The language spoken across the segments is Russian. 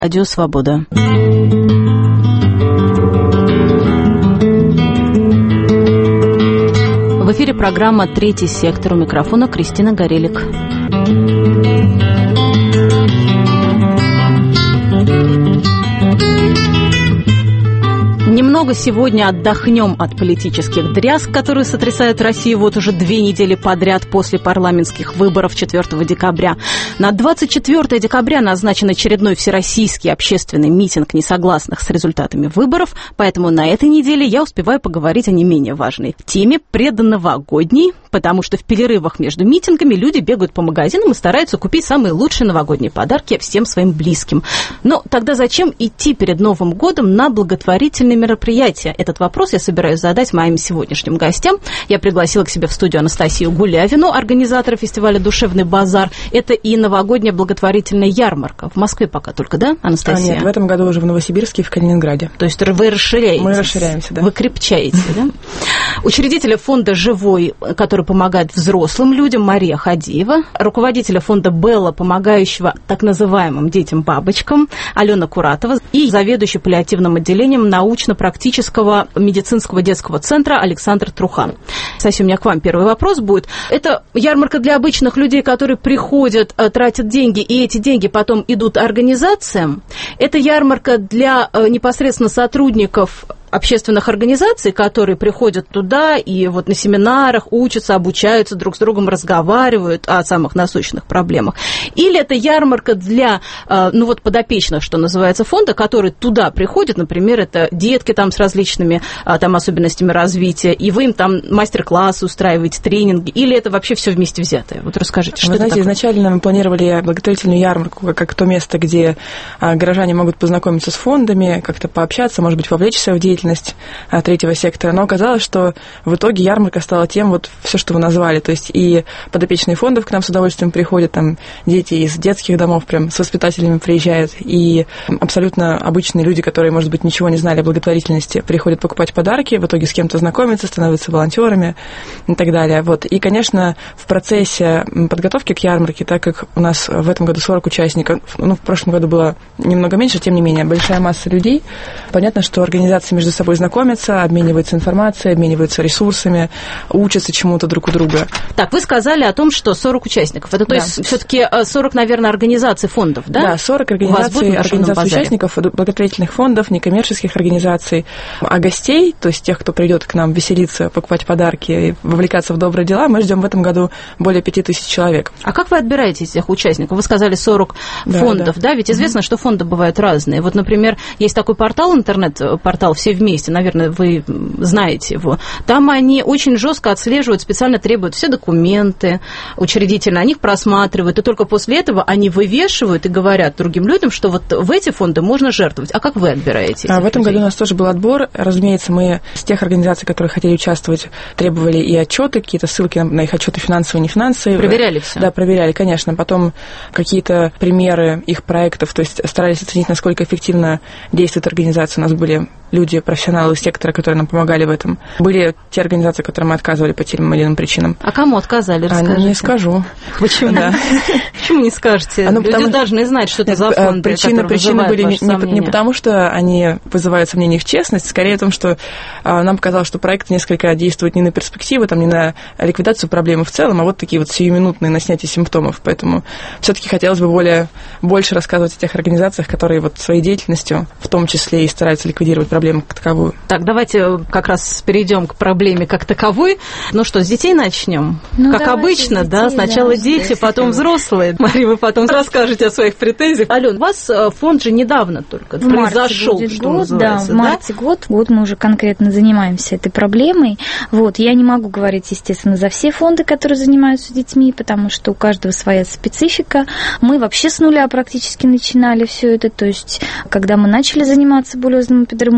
Радио Свобода. В эфире программа «Третий сектор». У микрофона Кристина Горелик. Немного сегодня отдохнем от политических дрязг, которые сотрясают Россию вот уже 2 недели подряд после парламентских выборов 4 декабря. На 24 декабря назначен очередной всероссийский общественный митинг несогласных с результатами выборов, поэтому на этой неделе я успеваю поговорить о не менее важной теме предновогодней, потому что в перерывах между митингами люди бегают по магазинам и стараются купить самые лучшие новогодние подарки всем своим близким. Но тогда зачем идти перед Новым годом на благотворительные мероприятия? Этот вопрос я собираюсь задать моим сегодняшним гостям. Я пригласила к себе в студию Анастасию Гулявину, организатора фестиваля «Душевный базар». Это и новогодняя благотворительная ярмарка. В Москве пока только, да, Анастасия? Нет, в этом году уже в Новосибирске и в Калининграде. То есть вы расширяетесь? Мы расширяемся, да. Вы крепчаете, да? Учредителя фонда «Живой», который помогает взрослым людям, Мария Хадиева, руководителя фонда «Белла», помогающего так называемым детям-бабочкам, Алена Куратова, и заведующий паллиативным отделением научно-практического медицинского детского центра Александр Трухан. Кстати, у меня к вам первый вопрос будет. Это ярмарка для обычных людей, которые приходят, тратят деньги, и эти деньги потом идут организациям. Это ярмарка для непосредственно сотрудников общественных организаций, которые приходят туда и вот на семинарах учатся, обучаются, друг с другом разговаривают о самых насущных проблемах. Или это ярмарка для, подопечных, что называется, фонда, которые туда приходят, например, это детки там с различными там особенностями развития, и вы им там мастер-классы устраиваете, тренинги, или это вообще все вместе взятое? Вот расскажите, что это такое? Изначально мы планировали благотворительную ярмарку как то место, где горожане могут познакомиться с фондами, как-то пообщаться, может быть, вовлечься в деятельность третьего сектора, но оказалось, что в итоге ярмарка стала тем, вот все, что вы назвали, то есть и подопечные фондов к нам с удовольствием приходят, там дети из детских домов прям с воспитателями приезжают, и абсолютно обычные люди, которые, может быть, ничего не знали о благотворительности, приходят покупать подарки, в итоге с кем-то знакомятся, становятся волонтерами и так далее. Вот. И, конечно, в процессе подготовки к ярмарке, так как у нас в этом году 40 участников, в прошлом году было немного меньше, тем не менее, большая масса людей, понятно, что организации между собой знакомятся, обмениваются информацией, обмениваются ресурсами, учатся чему-то друг у друга. Так, вы сказали о том, что 40 участников. Это, то есть, все-таки 40, наверное, организаций фондов, да? Да, 40 организаций участников, благотворительных фондов, некоммерческих организаций. А гостей, то есть тех, кто придет к нам веселиться, покупать подарки и вовлекаться в добрые дела, мы ждем в этом году более 5000 человек. А как вы отбираете этих участников? Вы сказали 40 фондов, да? Ведь известно, что фонды бывают разные. Вот, например, есть такой портал, интернет-портал «Все вместе», наверное, вы знаете его. Там они очень жестко отслеживают, специально требуют все документы учредительно, они их просматривают, и только после этого они вывешивают и говорят другим людям, что вот в эти фонды можно жертвовать. А как вы отбираете этих в этом году у нас тоже был отбор. Разумеется, мы с тех организаций, которые хотели участвовать, требовали и отчеты, какие-то ссылки на их отчеты финансовые, нефинансовые. Проверяли все? Да, проверяли, конечно. Потом какие-то примеры их проектов, то есть старались оценить, насколько эффективно действует организация. У нас были люди, профессионалы из сектора, которые нам помогали в этом. Были те организации, которым мы отказывали по тем или иным причинам. А кому отказали? Расскажите. Не скажу. Почему? Да. Почему не скажете? Люди должны знать, что это за фонды, причины были не потому, что они вызывают сомнения в честность, скорее о том, что нам показалось, что проект несколько действует не на перспективу, не на ликвидацию проблемы в целом, а вот такие вот сиюминутные на снятие симптомов. Поэтому все-таки хотелось бы больше рассказывать о тех организациях, которые вот своей деятельностью, в том числе и стараются ликвидировать проблему как таковую. Так, давайте как раз перейдем к проблеме как таковой. Ну что, с детей начнем? Как обычно, детей, да? Сначала дети, потом взрослые. Мария, вы потом расскажете о своих претензиях. Алён, у вас фонд же недавно только произошел, что называется. Да, в марте год мы уже конкретно занимаемся этой проблемой. Вот, я не могу говорить, естественно, за все фонды, которые занимаются детьми, потому что у каждого своя специфика. Мы вообще с нуля практически начинали все это. То есть, когда мы начали заниматься булезным эпидермолизом,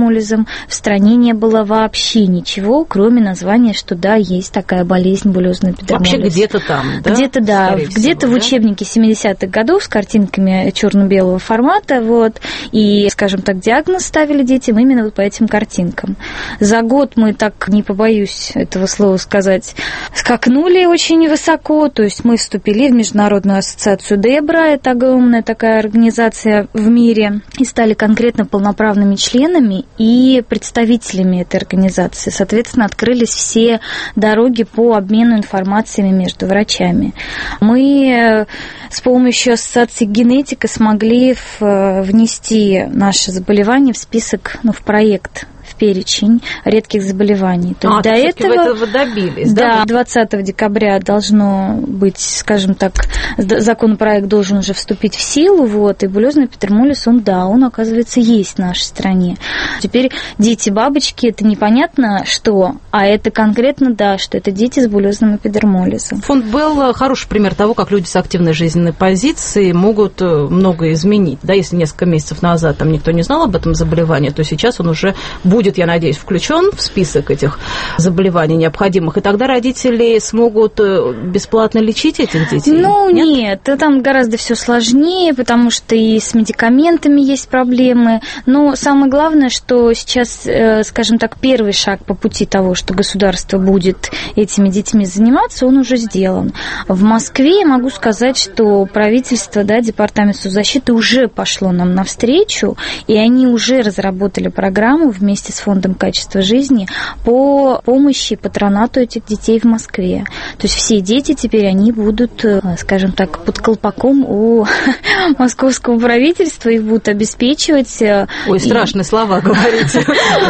этом в стране не было вообще ничего, кроме названия, что да, есть такая болезнь буллезный эпидермолиз. Вообще где-то там, да? Где-то, да. Где-то в учебнике 70-х годов с картинками черно-белого формата, вот, и, скажем так, диагноз ставили детям именно вот по этим картинкам. За год мы, так не побоюсь этого слова сказать, скакнули очень высоко, то есть мы вступили в Международную ассоциацию ДЭБРА, это огромная такая организация в мире, и стали конкретно полноправными членами и представителями этой организации. Соответственно, открылись все дороги по обмену информациями между врачами. Мы с помощью ассоциации генетика смогли внести наше заболевание в список, в проект, в перечень редких заболеваний. То есть до этого добились, да? 20 декабря должно быть, скажем так, законопроект должен уже вступить в силу, вот, и буллезный эпидермолиз, он, оказывается, есть в нашей стране. Теперь дети-бабочки, это непонятно что, а это конкретно, что это дети с буллезным эпидермолизом. Фонд Белла хороший пример того, как люди с активной жизненной позицией могут многое изменить. Да, если несколько месяцев назад там никто не знал об этом заболевании, то сейчас он уже будет, я надеюсь, включен в список этих заболеваний необходимых, и тогда родители смогут бесплатно лечить этих детей? Нет, там гораздо все сложнее, потому что и с медикаментами есть проблемы. Но самое главное, что сейчас, скажем так, первый шаг по пути того, что государство будет этими детьми заниматься, он уже сделан. В Москве я могу сказать, что правительство, Департамент соцзащиты уже пошло нам навстречу, и они уже разработали программу вместе с Фондом качества жизни по помощи патронату этих детей в Москве. То есть все дети теперь, они будут, скажем так, под колпаком у московского правительства, их будут обеспечивать. Ой, страшные слова говорите.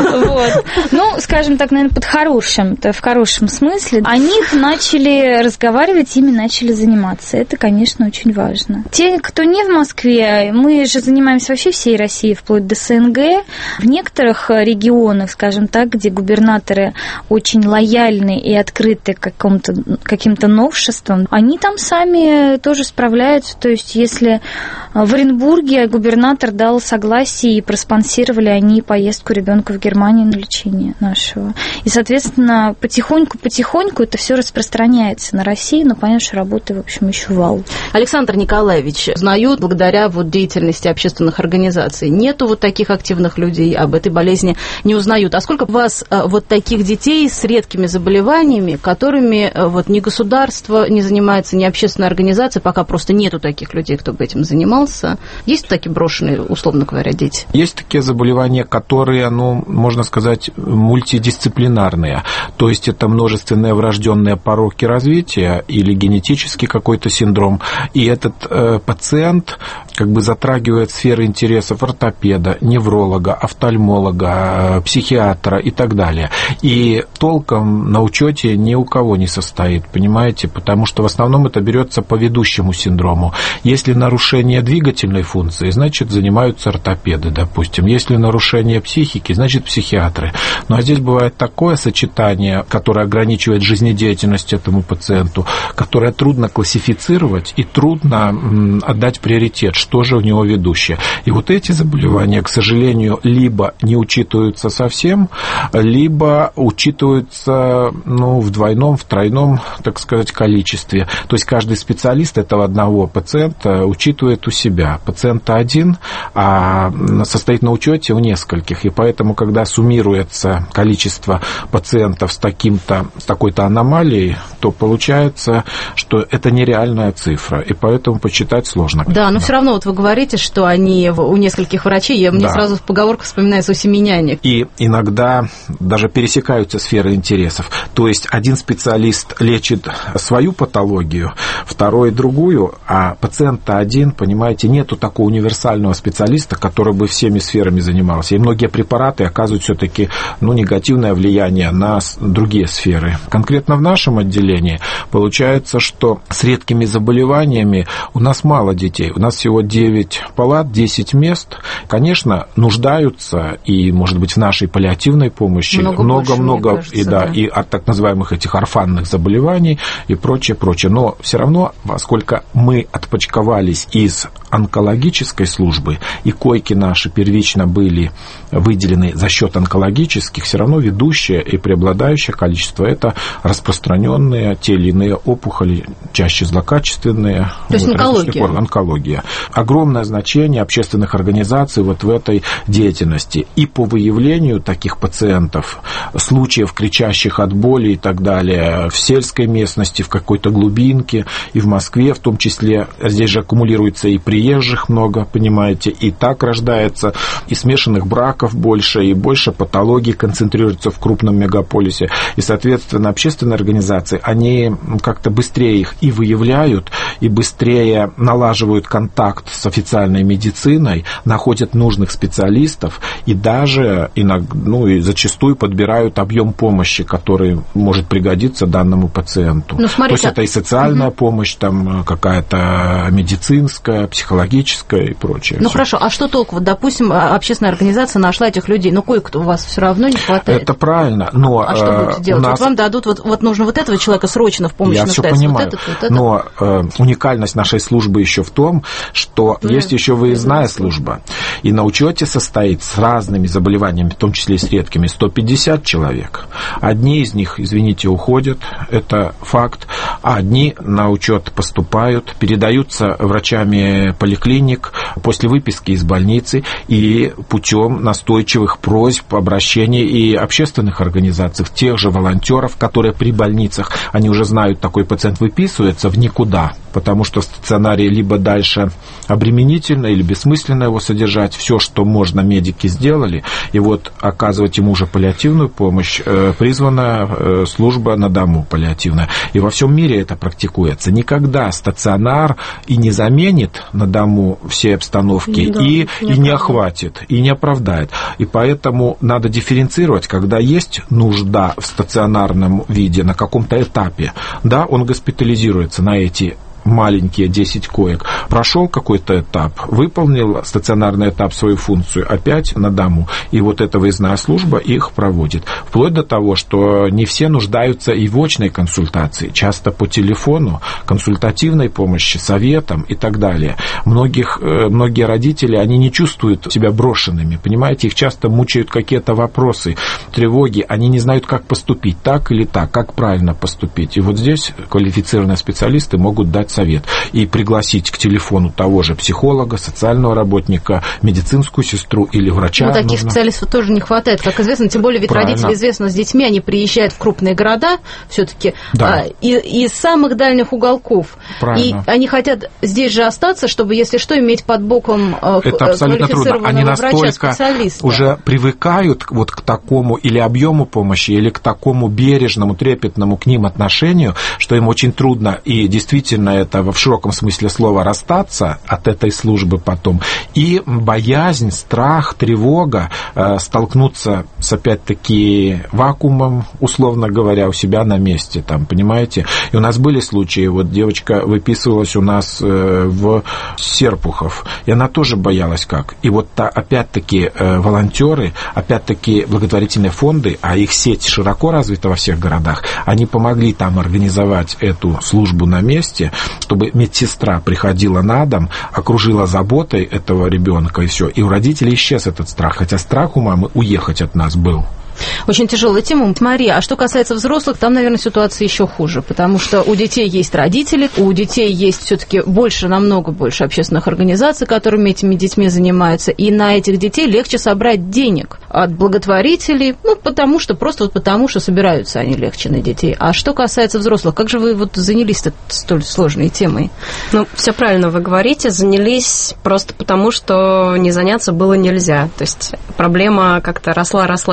Скажем так, наверное, в хорошем смысле. О них начали разговаривать, ими начали заниматься. Это, конечно, очень важно. Те, кто не в Москве, мы же занимаемся вообще всей Россией, вплоть до СНГ. В некоторых регионах, скажем так, где губернаторы очень лояльны и открыты к каким-то новшествам, они там сами тоже справляются. То есть, если в Оренбурге губернатор дал согласие и проспонсировали они поездку ребенка в Германию на лечение нашего. И, соответственно, потихоньку это все распространяется на Россию, но, понятно, что работы, в общем, еще вал. Александр Николаевич, узнают благодаря деятельности общественных организаций. Нету таких активных людей, об этой болезни не узнают. А сколько у вас таких детей с редкими заболеваниями, которыми ни государство не занимается, ни общественная организация, пока просто нету таких людей, кто бы этим занимался? Есть такие брошенные, условно говоря, дети? Есть такие заболевания, которые, можно сказать, мультидисциплинарные. То есть это множественные врожденные пороки развития или генетический какой-то синдром. И этот пациент затрагивает сферы интересов ортопеда, невролога, офтальмолога, психиатра и так далее. И толком на учете ни у кого не состоит, понимаете? Потому что в основном это берется по ведущему синдрому. Если нарушение двигательной функции, значит, занимаются ортопеды, допустим. Если нарушение психики, значит, психиатры. Ну, а здесь бывает такое сочетание, которое ограничивает жизнедеятельность этому пациенту, которое трудно классифицировать и трудно отдать приоритет, что же у него ведущее. И эти заболевания, к сожалению, либо не учитываются совсем, либо учитываются в двойном, в тройном, так сказать, количестве. То есть каждый специалист этого одного пациента учитывает у себя. Пациента один, а состоит на учете у нескольких. И поэтому, когда суммируется количество пациентов с такой-то аномалией, то получается, что это нереальная цифра. И поэтому посчитать сложно. Да, но все равно вы говорите, что они у нескольких врачей, мне сразу поговорка вспоминается у семеняник. И иногда даже пересекаются сферы интересов. То есть один специалист лечит свою патологию, второй другую, а пациента один, понимаете, нету такого универсального специалиста, который бы всеми сферами занимался. И многие препараты оказывают все-таки негативное влияние на другие сферы. Конкретно в нашем отделении получается, что с редкими заболеваниями у нас мало детей. У нас всего 9 палат, 10 мест. Конечно, нуждаются и, может быть, в нашей паллиативной помощи много-много, и от так называемых этих орфанных заболеваний и прочее. Но все равно, поскольку мы отпочковались из онкологической службы, и койки наши первично были выделены за счет онкологических, все равно ведущее и преобладающее количество — это распространенные те или иные опухоли, чаще злокачественные. То есть онкология. Огромное значение общественных организаций вот в этой деятельности. И по выявлению таких пациентов, случаев, кричащих от боли и так далее, в сельской местности, в какой-то глубинке, и в Москве в том числе. Здесь же аккумулируется и приезжих много, понимаете, и так рождается, и смешанных браков больше, и больше патологий концентрируется в крупном мегаполисе. И, соответственно, общественные организации, они как-то быстрее их и выявляют, и быстрее налаживают контакт с официальной медициной, находят нужных специалистов, и даже и зачастую подбирают объем помощи, который может пригодиться данному пациенту. То есть это и социальная помощь, там какая-то медицинская, психологическая и прочее. Хорошо, а что толку? Вот, допустим, общественная организация нашла этих людей, но коек-то у вас все равно не хватает. Это правильно, но... А что будете делать? Вот вам дадут, вот нужно вот этого человека срочно в помощь нуждается. Я все понимаю, но уникальность нашей службы еще в том, что есть еще выездная служба, и на учете состоит с разными заболеваниями, в том числе и с редкими, 150 человек. Одни из них, извините, уходят, это факт, а одни на учет поступают, передаются врачами поликлиник после выписки из больницы и путем настойчивых просьб, обращений и общественных организаций, тех же волонтеров, которые при больницах, они уже знают, такой пациент выписывается в никуда, потому что в стационаре либо дальше обременительно или бессмысленно его содержать, все, что можно, медики сделали, и вот оказывать ему уже паллиативную помощь призвана служба на дому паллиативная. И во всем мире это практикуется. Никогда стационар и не заменит на дому все обстановки, и не охватит, и не оправдает. И поэтому надо дифференцировать, когда есть нужда в стационарном виде на каком-то этапе, да, он госпитализируется на эти маленькие 10 коек, прошел какой-то этап, выполнил стационарный этап свою функцию, опять на дому. И вот эта выездная служба их проводит. Вплоть до того, что не все нуждаются и в очной консультации, часто по телефону, консультативной помощи, советам и так далее. Многие родители, они не чувствуют себя брошенными, понимаете, их часто мучают какие-то вопросы, тревоги, они не знают, как поступить, так или так, как правильно поступить. И вот здесь квалифицированные специалисты могут дать совет и пригласить к телефону того же психолога, социального работника, медицинскую сестру или врача. Ну, таких специалистов тоже не хватает, как известно, тем более ведь родители, известно, с детьми, они приезжают в крупные города все-таки из самых дальних уголков. Правильно. И они хотят здесь же остаться, чтобы, если что, иметь под боком квалифицированного врача-специалиста. Уже привыкают вот к такому или объему помощи, или к такому бережному, трепетному к ним отношению, что им очень трудно и действительно это в широком смысле слова расстаться от этой службы потом. И боязнь, страх, тревога столкнуться с, опять-таки, вакуумом, условно говоря, у себя на месте, там, понимаете. И у нас были случаи, вот девочка выписывалась у нас в Серпухов, и она тоже боялась как. И вот опять-таки волонтеры, опять-таки благотворительные фонды, а их сеть широко развита во всех городах, они помогли там организовать эту службу на месте, чтобы медсестра приходила на дом, окружила заботой этого ребенка, и все. И у родителей исчез этот страх, хотя страх у мамы уехать от нас был. Очень тяжелая тема. Мария, а что касается взрослых, там, наверное, ситуация еще хуже, потому что у детей есть родители, у детей есть все-таки намного больше общественных организаций, которыми этими детьми занимаются, и на этих детей легче собрать денег от благотворителей, потому что собираются они легче на детей. А что касается взрослых, как же вы занялись столь сложной темой? Все правильно вы говорите, занялись просто потому, что не заняться было нельзя. То есть проблема как-то росла, ширилась,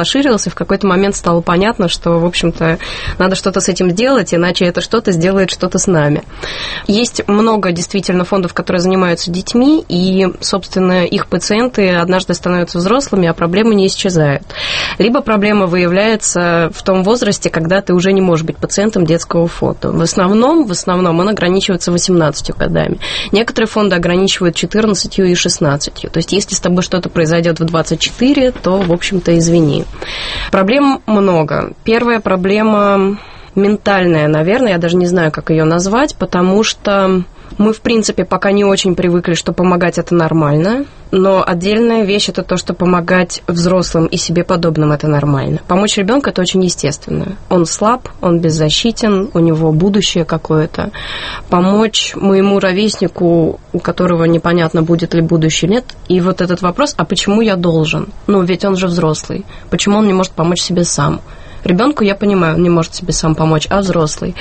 и в какой-то момент стало понятно, что, в общем-то, надо что-то с этим сделать, иначе это что-то сделает что-то с нами. Есть много действительно фондов, которые занимаются детьми, и, собственно, их пациенты однажды становятся взрослыми, а проблемы не исчезают. Либо проблема выявляется в том возрасте, когда ты уже не можешь быть пациентом детского фонда. В основном он ограничивается 18 годами. Некоторые фонды ограничивают 14 и 16. То есть, если с тобой что-то произойдет в 24, то, в общем-то, извини. Проблем много. Первая проблема ментальная, наверное, я даже не знаю, как ее назвать, потому что мы, в принципе, пока не очень привыкли, что помогать – это нормально, но отдельная вещь – это то, что помогать взрослым и себе подобным – это нормально. Помочь ребенку – это очень естественно. Он слаб, он беззащитен, у него будущее какое-то. Помочь моему ровеснику, у которого непонятно, будет ли будущее, нет, и вот этот вопрос, а почему я должен? Ну, ведь он же взрослый. Почему он не может помочь себе сам? Ребенку, я понимаю, он не может себе сам помочь, а взрослый.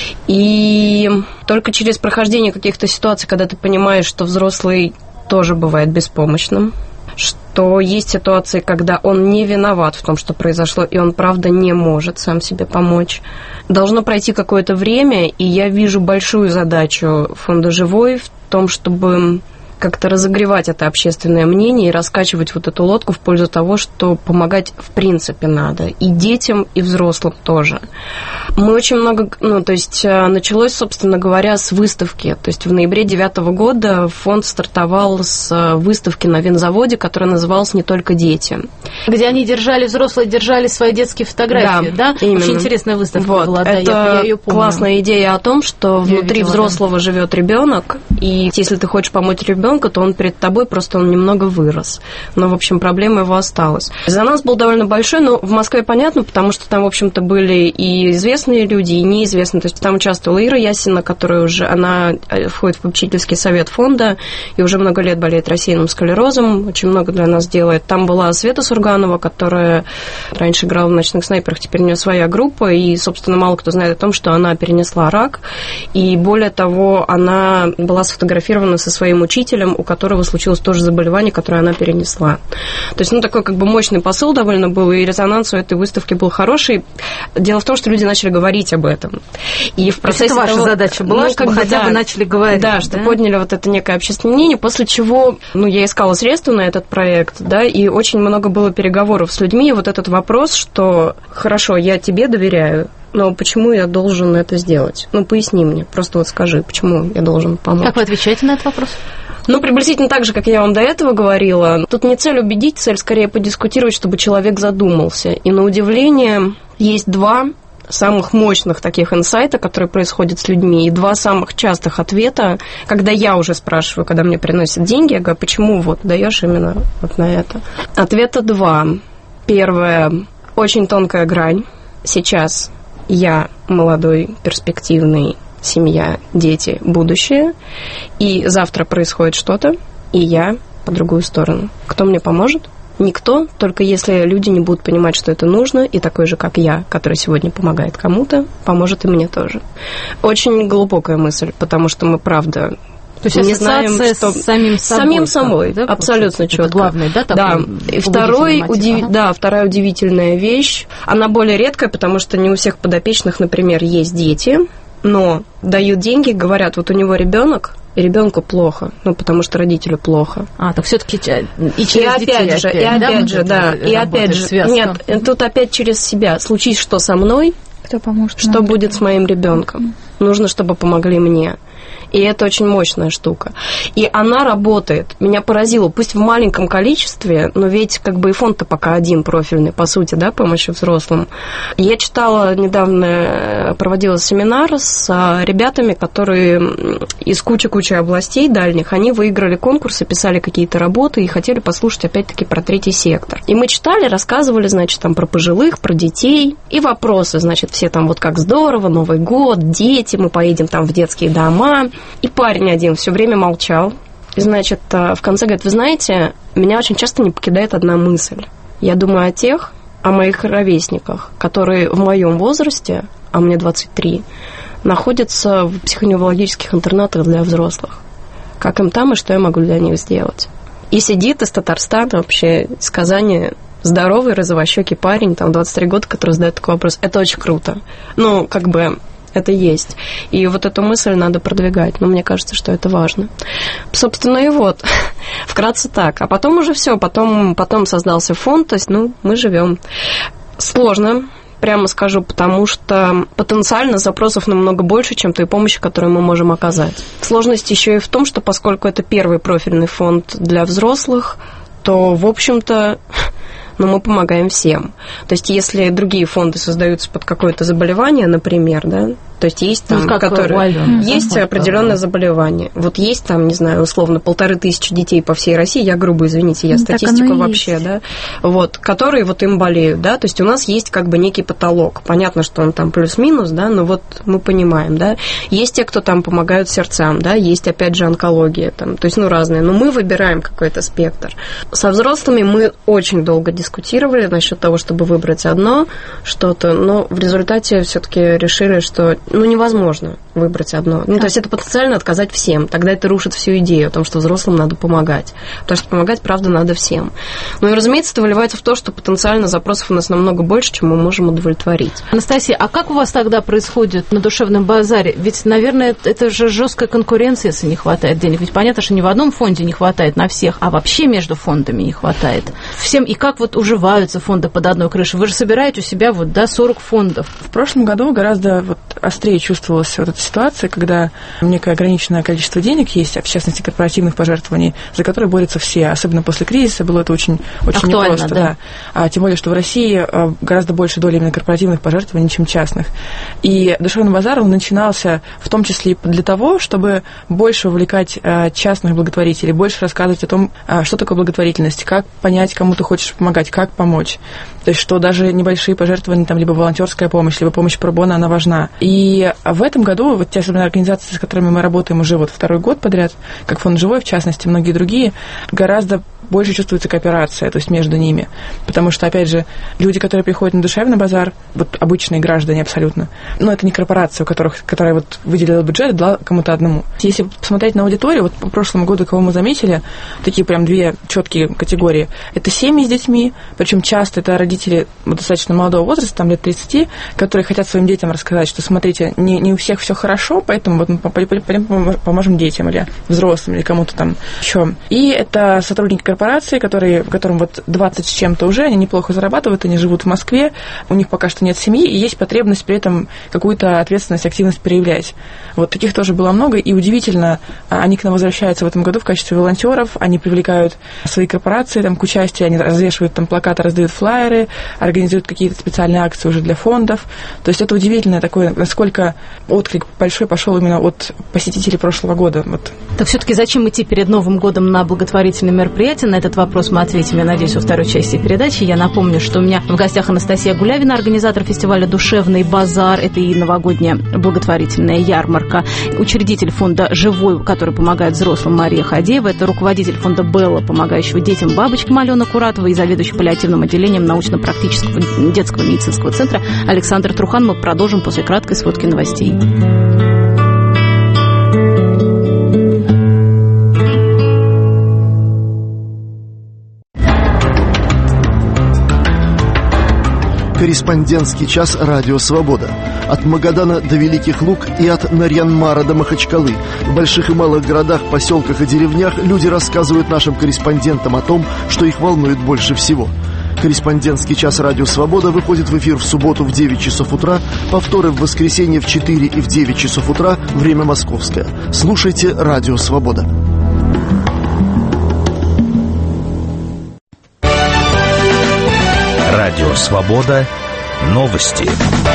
И только через прохождение каких-то ситуаций, когда ты понимаешь, что взрослый тоже бывает беспомощным, что есть ситуации, когда он не виноват в том, что произошло, и он, правда, не может сам себе помочь. Должно пройти какое-то время, и я вижу большую задачу фонда «Живой» в том, чтобы как-то разогревать это общественное мнение и раскачивать вот эту лодку в пользу того, что помогать в принципе надо. И детям, и взрослым тоже. Мы очень много... началось, собственно говоря, с выставки. То есть в ноябре 2009 года фонд стартовал с выставки на винзаводе, которая называлась «Не только дети». Где они взрослые держали свои детские фотографии, да? Именно. Очень интересная выставка вот. была, это я ее помню. Классная идея о том, что внутри взрослого живет ребенок, и если ты хочешь помочь ребенку, то он перед тобой, просто он немного вырос. Но, в общем, проблема его осталась. Резонанс был довольно большой, но в Москве понятно, потому что там, в общем-то, были и известные люди, и неизвестные. То есть там участвовала Ира Ясина, которая она входит в попечительский совет фонда, и уже много лет болеет рассеянным склерозом, очень много для нас делает. Там была Света Сурганова, которая раньше играла в «Ночных снайперах», теперь у нее своя группа, и, собственно, мало кто знает о том, что она перенесла рак, и более того, она была сфотографирована со своим учителем, у которого случилось тоже заболевание, которое она перенесла. То есть, такой как бы мощный посыл довольно был, и резонанс у этой выставки был хороший. Дело в том, что люди начали говорить об этом. И в процессе это ваша задача была, чтобы хотя бы начали говорить. Да, что подняли вот это некое общественное мнение, после чего, я искала средства на этот проект, да, и очень много было переговоров с людьми, и вот этот вопрос, что хорошо, я тебе доверяю, но почему я должен это сделать? Поясни мне, просто вот скажи, почему я должен помочь. Как вы отвечаете на этот вопрос? Приблизительно так же, как я вам до этого говорила. Тут не цель убедить, цель скорее подискутировать, чтобы человек задумался. И на удивление есть два самых мощных таких инсайта, которые происходят с людьми, и два самых частых ответа, когда я уже спрашиваю, когда мне приносят деньги, я говорю, почему вот даешь именно вот на это? Ответа два. Первое, очень тонкая грань. Сейчас я молодой, перспективный, семья, дети, будущее, и завтра происходит что-то, и я по другую сторону. Кто мне поможет? Никто, только если люди не будут понимать, что это нужно, и такой же, как я, который сегодня помогает кому-то, поможет и мне тоже. Очень глубокая мысль, потому что мы, правда, то есть не знаем, что... с самим собой, да? Абсолютно четко. Это главное, да? Да. И вторая удивительная вещь, она более редкая, потому что не у всех подопечных, например, есть дети, но дают деньги, говорят, вот у него ребенок, и ребенку плохо, потому что родителю плохо. Так все-таки и через и опять же, нет, тут опять через себя. Случись что со мной, кто поможет? Что будет с моим ребенком? Нужно, чтобы помогли мне. И это очень мощная штука. И она работает. Меня поразило, пусть в маленьком количестве, но ведь как бы и фонд-то пока один профильный, по сути, да, помощи взрослым. Я читала недавно, проводила семинар с ребятами, которые из кучи-кучи областей дальних, они выиграли конкурсы, писали какие-то работы и хотели послушать опять-таки про третий сектор. И мы читали, рассказывали, значит, там про пожилых, про детей. И вопросы, значит, все там вот как здорово, Новый год, дети, мы поедем там в детские дома. И парень один все время молчал. И, значит, в конце говорит, вы знаете, меня очень часто не покидает одна мысль. Я думаю о моих ровесниках, которые в моем возрасте, а мне 23, находятся в психоневрологических интернатах для взрослых. Как им там и что я могу для них сделать? И сидит из Татарстана, вообще из Казани, здоровый, розовощекий парень, там, 23 года, который задает такой вопрос. Это очень круто. Ну, как бы, это есть. И вот эту мысль надо продвигать. Но мне кажется, что это важно. Собственно, и вот. Вкратце так. А потом уже все. Потом создался фонд. То есть, ну, мы живем. Сложно, прямо скажу, потому что потенциально запросов намного больше, чем той помощи, которую мы можем оказать. Сложность еще и в том, что поскольку это первый профильный фонд для взрослых, то, в общем-то, мы помогаем всем. То есть, если другие фонды создаются под какое-то заболевание, например, да, то есть есть там, есть определенное заболевание. Вот есть там, не знаю, условно, 1500 детей по всей России, я грубо, извините, я статистику вообще, есть. Да, вот, которые вот им болеют, да, то есть у нас есть как бы некий потолок. Понятно, что он там плюс-минус, да, но вот мы понимаем, да. Есть те, кто там помогают сердцам, да, есть, опять же, онкология, там, то есть, ну, разные, но мы выбираем какой-то спектр. Со взрослыми мы очень долго дискутировали насчет того, чтобы выбрать одно что-то, но в результате все-таки решили, что невозможно выбрать одно. Ну, то есть это потенциально отказать всем. Тогда это рушит всю идею о том, что взрослым надо помогать. Потому что помогать, правда, надо всем. Ну и, разумеется, это выливается в то, что потенциально запросов у нас намного больше, чем мы можем удовлетворить. Анастасия, а как у вас тогда происходит на душевном базаре? Ведь, наверное, это же жесткая конкуренция, если не хватает денег. Ведь понятно, что ни в одном фонде не хватает на всех, а вообще между фондами не хватает. Всем, и как вот уживаются фонды под одной крышей? Вы же собираете у себя вот, да, 40 фондов. В прошлом году гораздо вот острее чувствовалась вот эта ситуация, когда некое ограниченное количество денег есть, в частности, корпоративных пожертвований, за которые борются все. Особенно после кризиса было это очень непросто. Да. А тем более, что в России гораздо больше доля именно корпоративных пожертвований, чем частных. И душевный базар, он начинался в том числе и для того, чтобы больше увлекать частных благотворителей, больше рассказывать о том, что такое благотворительность, как понять, кому ты хочешь помогать, как помочь. То есть, что даже небольшие пожертвования, там, либо волонтерская помощь, либо помощь про боно, она важна. И в этом году вот те организации, с которыми мы работаем уже вот второй год подряд, как фонд «Живой», в частности, многие другие, гораздо больше чувствуется кооперация, то есть между ними. Потому что, опять же, люди, которые приходят на душевный базар, вот обычные граждане абсолютно, но это не корпорация, которая вот выделила бюджет, дала кому-то одному. Если посмотреть на аудиторию, вот по прошлому году, кого мы заметили, такие прям две четкие категории. Это семьи с детьми, причем часто это родители достаточно молодого возраста, там лет 30, которые хотят своим детям рассказать, что, смотрите, не у всех все хорошо, поэтому вот мы поможем детям или взрослым, или кому-то там еще. И это сотрудники корпорации, которым вот 20 с чем-то уже, они неплохо зарабатывают, они живут в Москве, у них пока что нет семьи, и есть потребность при этом какую-то ответственность, активность проявлять. Вот таких тоже было много, и удивительно, они к нам возвращаются в этом году в качестве волонтеров, они привлекают свои корпорации там, к участию, они развешивают там плакаты, раздают флаеры, организуют какие-то специальные акции уже для фондов. То есть это удивительно такое, насколько отклик большой пошел именно от посетителей прошлого года. Вот. Так все-таки зачем идти перед Новым годом на благотворительные мероприятия? На этот вопрос мы ответим, я надеюсь, во второй части передачи. Я напомню, что у меня в гостях Анастасия Гулявина, организатор фестиваля «Душевный базар». Это и новогодняя благотворительная ярмарка. Учредитель фонда «Живой», который помогает взрослым, Мария Хадеева. Это руководитель фонда «Белла», помогающего детям бабочкам, Алена Куратова, и заведующий паллиативным отделением научно-практического детского медицинского центра Александр Трухан. Мы продолжим после краткой сводки новостей. Корреспондентский час «Радио Свобода». От Магадана до Великих Луг и от Нарьян-Мара до Махачкалы. В больших и малых городах, поселках и деревнях люди рассказывают нашим корреспондентам о том, что их волнует больше всего. Корреспондентский час «Радио Свобода» выходит в эфир в субботу в 9 часов утра, повторы в воскресенье в 4 и в 9 часов утра, время московское. Слушайте «Радио Свобода». Радио «Свобода». Новости.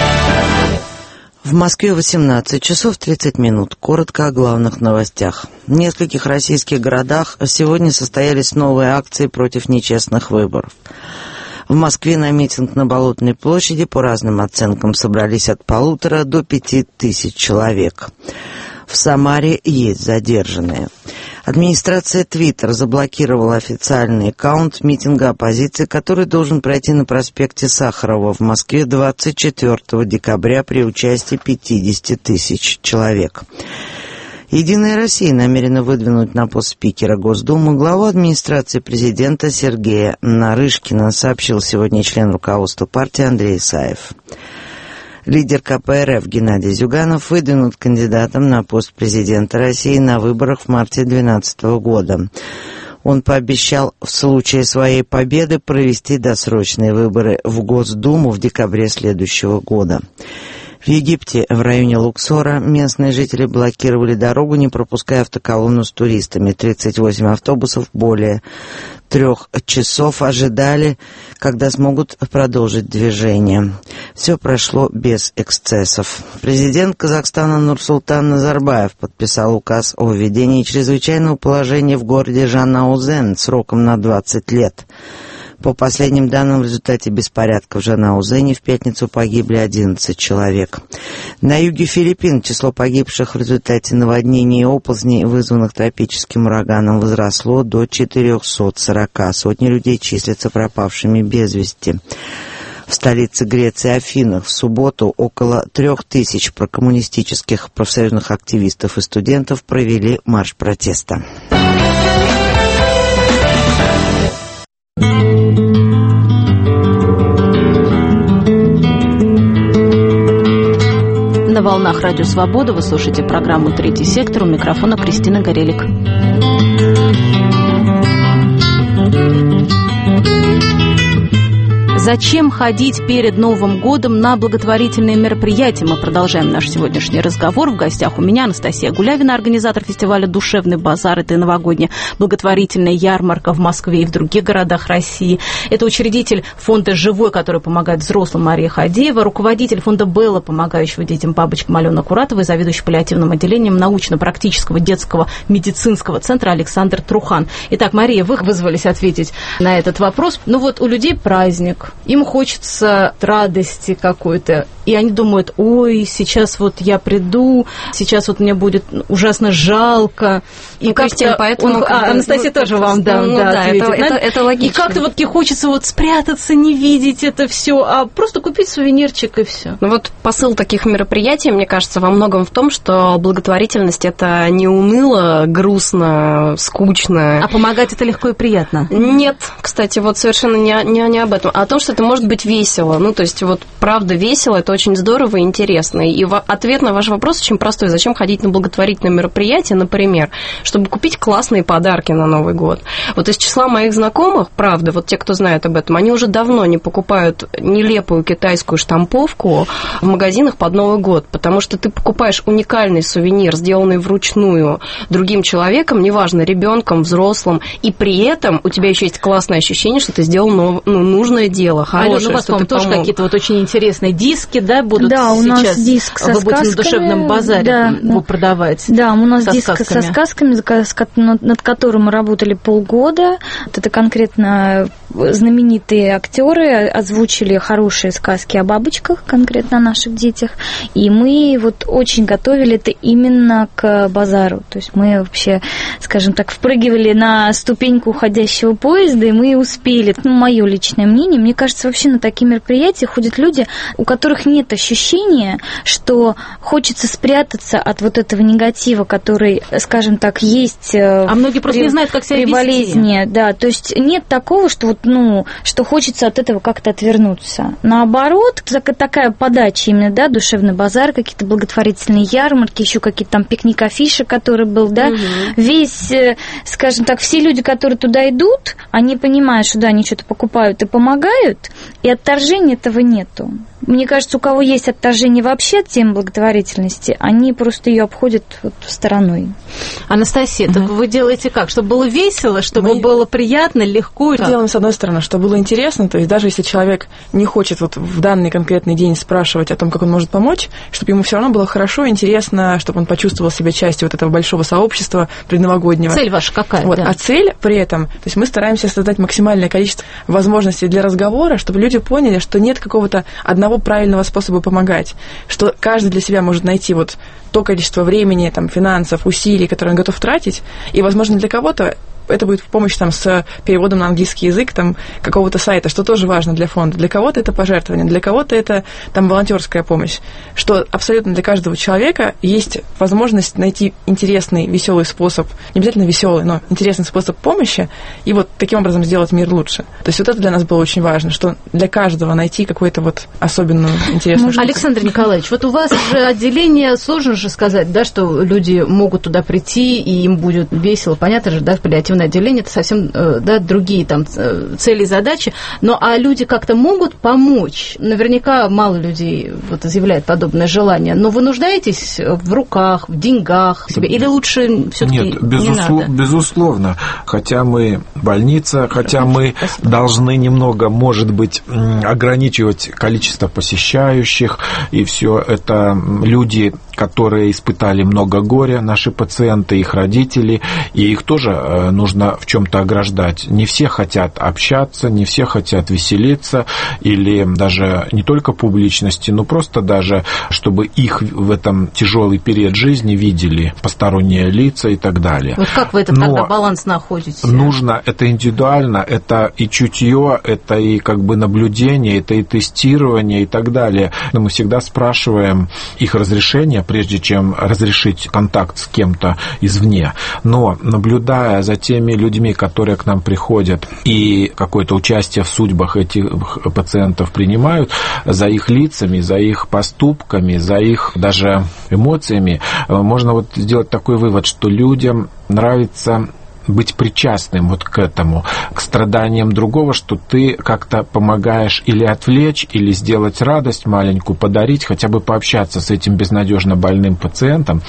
В Москве 18 часов 30 минут. Коротко о главных новостях. В нескольких российских городах сегодня состоялись новые акции против нечестных выборов. В Москве на митинг на Болотной площади по разным оценкам собрались от 1500 до 5000 человек. В Самаре есть задержанные. Администрация Twitter заблокировала официальный аккаунт митинга оппозиции, который должен пройти на проспекте Сахарова в Москве 24 декабря при участии 50 000 человек. «Единая Россия» намерена выдвинуть на пост спикера Госдумы главу администрации президента Сергея Нарышкина, сообщил сегодня член руководства партии Андрей Исаев. Лидер КПРФ Геннадий Зюганов выдвинут кандидатом на пост президента России на выборах в марте 2012 года. Он пообещал в случае своей победы провести досрочные выборы в Госдуму в декабре следующего года. В Египте, в районе Луксора, местные жители блокировали дорогу, не пропуская автоколонну с туристами. 38 автобусов более 3 часов ожидали, когда смогут продолжить движение. Все прошло без эксцессов. Президент Казахстана Нурсултан Назарбаев подписал указ о введении чрезвычайного положения в городе Жанаузен сроком на 20 лет. По последним данным, в результате беспорядков в Жанаузене в пятницу погибли 11 человек. На юге Филиппин число погибших в результате наводнений и оползней, вызванных тропическим ураганом, возросло до 440. Сотни людей числятся пропавшими без вести. В столице Греции Афинах в субботу около 3000 прокоммунистических профсоюзных активистов и студентов провели марш протеста. На волнах Радио Свобода вы слушаете программу «Третий сектор». У микрофона Кристина Горелик. Зачем ходить перед Новым годом на благотворительные мероприятия? Мы продолжаем наш сегодняшний разговор. В гостях у меня Анастасия Гулявина, организатор фестиваля «Душевный базар». Это новогодняя благотворительная ярмарка в Москве и в других городах России. Это учредитель фонда «Живой», который помогает взрослым, Мария Хадеева, руководитель фонда «Белла», помогающего детям-бабочкам, Алена Куратова, и заведующий паллиативным отделением научно-практического детского медицинского центра Александр Трухан. Итак, Мария, вы вызвались ответить на этот вопрос. Ну вот у людей праздник. Им хочется радости какой-то, и они думают: ой, сейчас вот я приду, сейчас вот мне будет ужасно жалко. И ну, Кристина, поэтому... Анастасия тоже вам ответит. Это логично. И как-то вот хочется вот спрятаться, не видеть это все, а просто купить сувенирчик и все. Ну вот посыл таких мероприятий, мне кажется, во многом в том, что благотворительность — это не уныло, грустно, скучно. А помогать — это легко и приятно? Нет, кстати, вот совершенно не об этом, а о том, что это может быть весело. Ну, то есть, вот, правда, весело, это очень здорово и интересно. И ответ на ваш вопрос очень простой. Зачем ходить на благотворительные мероприятия, например, чтобы купить классные подарки на Новый год? Вот из числа моих знакомых, правда, вот те, кто знает об этом, они уже давно не покупают нелепую китайскую штамповку в магазинах под Новый год, потому что ты покупаешь уникальный сувенир, сделанный вручную другим человеком, неважно, ребенком, взрослым, и при этом у тебя еще есть классное ощущение, что ты сделал нужное дело. Хорошее, Алена, у вас, по-моему, тоже какие-то вот очень интересные диски, да, будут да, у сейчас? Нас диск со вы будете на душевном базаре его продавать. Да, у нас диск со сказками, над которым мы работали полгода. Это конкретно знаменитые актеры озвучили хорошие сказки о бабочках, конкретно о наших детях. И мы вот очень готовили это именно к базару. То есть мы вообще, скажем так, впрыгивали на ступеньку уходящего поезда, и мы успели. Ну, мое личное мнение, мне кажется, вообще на такие мероприятия ходят люди, у которых нет ощущения, что хочется спрятаться от вот этого негатива, который, скажем так, есть. А многие просто не знают, как себя вести. Болезни, да, то есть нет такого, что вот, что хочется от этого как-то отвернуться. Наоборот, такая подача именно, да, душевный базар, какие-то благотворительные ярмарки, еще какие-то там пикник афиши, который был, да, весь, скажем так, все люди, которые туда идут, они понимают, что да, они что-то покупают и помогают, и отторжения этого нету. Мне кажется, у кого есть отторжение вообще от темы благотворительности, они просто ее обходят вот стороной. Анастасия, так вы делаете как? Чтобы было весело, чтобы было приятно, легко? Делаем, с одной стороны, чтобы было интересно, то есть даже если человек не хочет вот в данный конкретный день спрашивать о том, как он может помочь, чтобы ему все равно было хорошо, интересно, чтобы он почувствовал себя частью вот этого большого сообщества предновогоднего. Цель ваша какая? Вот. Да. А цель при этом, то есть мы стараемся создать максимальное количество возможностей для разговора, чтобы люди поняли, что нет какого-то одного правильного способа помогать, что каждый для себя может найти вот то количество времени, там, финансов, усилий, которые он готов тратить, и, возможно, для кого-то это будет помощь там с переводом на английский язык там какого-то сайта, что тоже важно для фонда. Для кого-то это пожертвование, для кого-то это там волонтерская помощь, что абсолютно для каждого человека есть возможность найти интересный, веселый способ, не обязательно веселый, но интересный способ помощи, и вот таким образом сделать мир лучше. То есть вот это для нас было очень важно, что для каждого найти какой-то вот особенную, интересную штуку. Александр Николаевич, вот у вас же отделение, сложно же сказать, да, что люди могут туда прийти, и им будет весело. Понятно же, да, паллиативное отделение, это совсем, да, другие там цели и задачи. Но а люди как-то могут помочь? Наверняка мало людей вот изъявляет подобное желание. Но вы нуждаетесь в руках, в деньгах себе? Или лучше все-таки Нет, не надо? Безусловно. Хотя мы больница, хотя мы должны немного, может быть, ограничивать количество посещающих, и все это люди, которые испытали много горя, наши пациенты, их родители, и их тоже нужно в чем-то ограждать. Не все хотят общаться, не все хотят веселиться, или даже не только публичности, но просто даже, чтобы их в этом тяжелый период жизни видели посторонние лица и так далее. Вот как вы тогда баланс находите? Нужно, это индивидуально, это и чутье, это и как бы наблюдение, это и тестирование и так далее. Но мы всегда спрашиваем их разрешение, прежде чем разрешить контакт с кем-то извне. Но наблюдая за теми людьми, которые к нам приходят и какое-то участие в судьбах этих пациентов принимают, за их лицами, за их поступками, за их даже эмоциями, можно вот сделать такой вывод, что людям нравится быть причастным вот к этому, к страданиям другого, что ты как-то помогаешь или отвлечь, или сделать радость маленькую, подарить, хотя бы пообщаться с этим безнадежно больным пациентом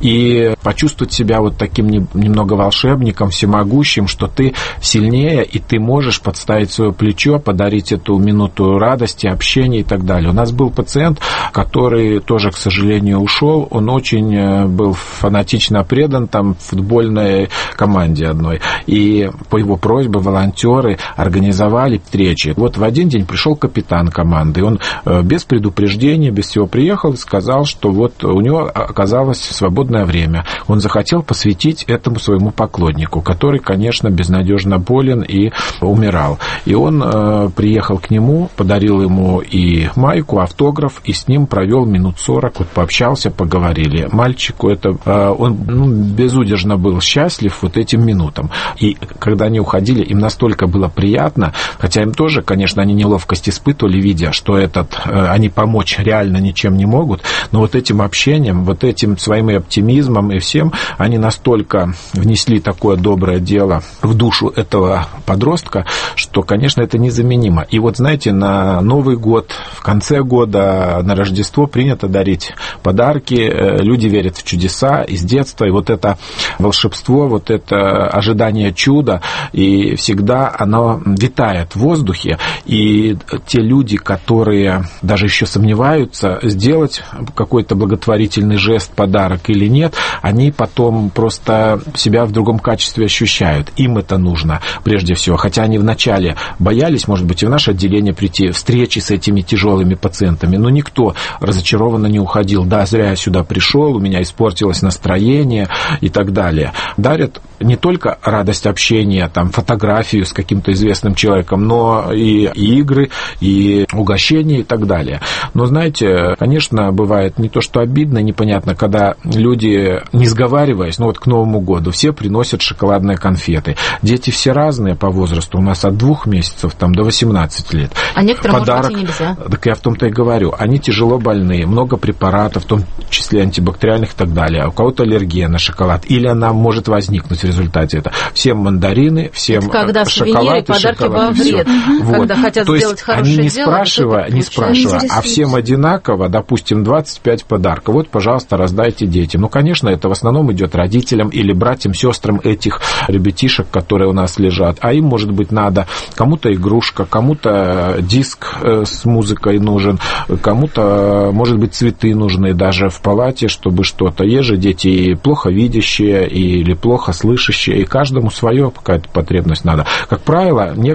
и почувствовать себя вот таким немного волшебником, всемогущим, что ты сильнее, и ты можешь подставить свое плечо, подарить эту минуту радости, общения и так далее. У нас был пациент, который тоже, к сожалению, ушел. Он очень был фанатично предан там футбольной команде одной. И по его просьбе волонтеры организовали встречи. Вот в один день пришел капитан команды, и он без предупреждения, без всего приехал и сказал, что вот у него оказалось свободное время. Он захотел посвятить этому своему поклоннику, который, конечно, безнадежно болен и умирал. И он приехал к нему, подарил ему и майку, автограф, и с ним провел минут 40, вот пообщался, поговорили. Мальчику он безудержно был счастлив вот этим минутам. И когда они уходили, им настолько было приятно, хотя им тоже, конечно, они неловкость испытывали, видя, что они помочь реально ничем не могут, но вот этим общением, вот этим своим оптимизмом и всем, они настолько внесли такое доброе дело в душу этого подростка, что, конечно, это незаменимо. И вот, знаете, на Новый год, в конце года, на Рождество принято дарить подарки, люди верят в чудеса из детства, и вот это волшебство, вот это ожидание чуда, и всегда оно витает в воздухе, и те люди, которые даже еще сомневаются, сделать какой-то благотворительный жест, подарок или нет, они потом просто себя в другом качестве ощущают. Им это нужно прежде всего. Хотя они вначале боялись, может быть, и в наше отделение прийти, встречи с этими тяжелыми пациентами, но никто разочарованно не уходил. Да, зря я сюда пришел, у меня испортилось настроение и так далее. Дарят не только радость общения, там, фотографию с каким-то известным человеком, но и игры, и угощения и так далее. Но, знаете, конечно, бывает не то, что обидно, непонятно, когда люди, не сговариваясь, вот к Новому году, все приносят шоколадные конфеты. Дети все разные по возрасту, у нас от 2 месяцев там, до 18 лет. А некоторым, подарок, может быть, и нельзя. Так я в том-то и говорю. Они тяжело больные, много препаратов, в том числе антибактериальных и так далее. А у кого-то аллергия на шоколад, или она может возникнуть в результате этого. Всем мандарины, всем это когда шоколад и подарки во вред. Вот. Когда хотят то сделать хорошее они дело, не спрашивая, а всем одинаково, допустим, 25 подарков. Вот, пожалуйста, раздайте детям. Ну, конечно, это в основном идет родителям или братьям, сестрам этих ребятишек, которые у нас лежат. А им, может быть, надо кому-то игрушка, кому-то диск с музыкой нужен, кому-то, может быть, цветы нужны даже в палате, чтобы что-то. Есть же дети плохо видящие или плохо слышащие, и каждому свое какая-то потребность надо. Как правило, некоторые